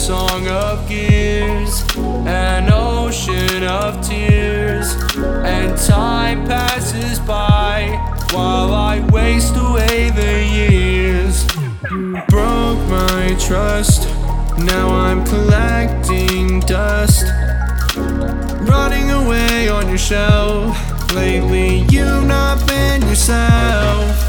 song of gears, an ocean of tears, and time passes by while I waste away the years. You broke my trust, now I'm collecting dust, rotting away on your shelf. Lately you've not been yourself.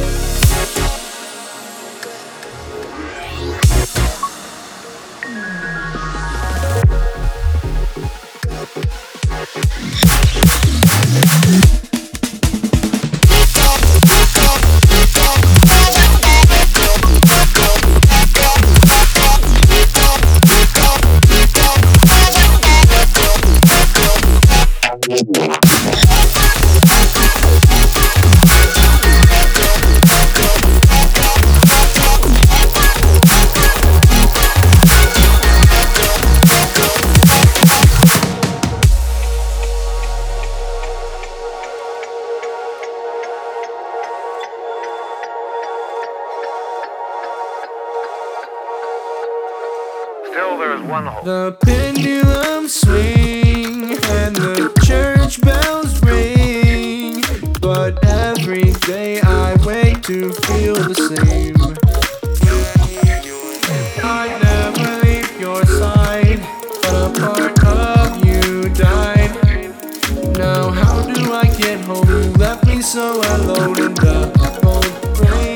Still there's one hope. The pendulum swing and the church bells ring, but every day I wait to feel the same. I never leave your side, but a part of you died. Now how do I get home? You left me so alone in the cold rain.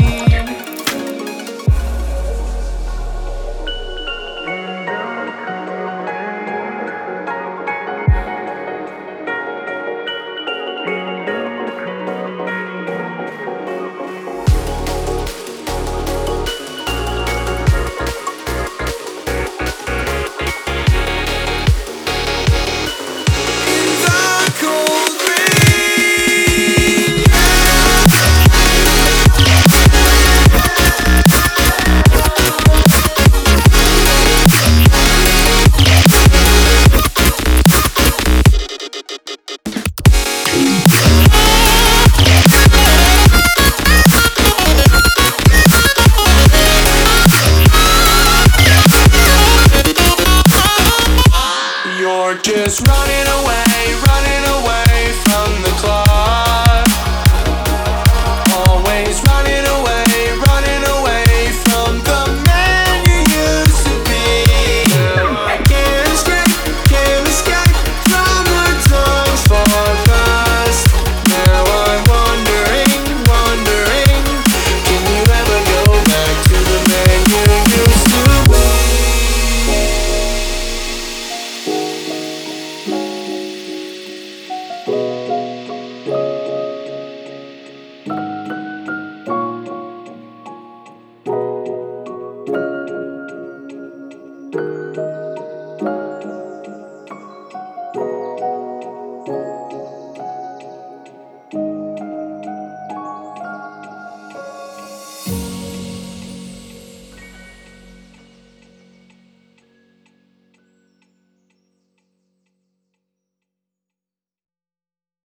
Just running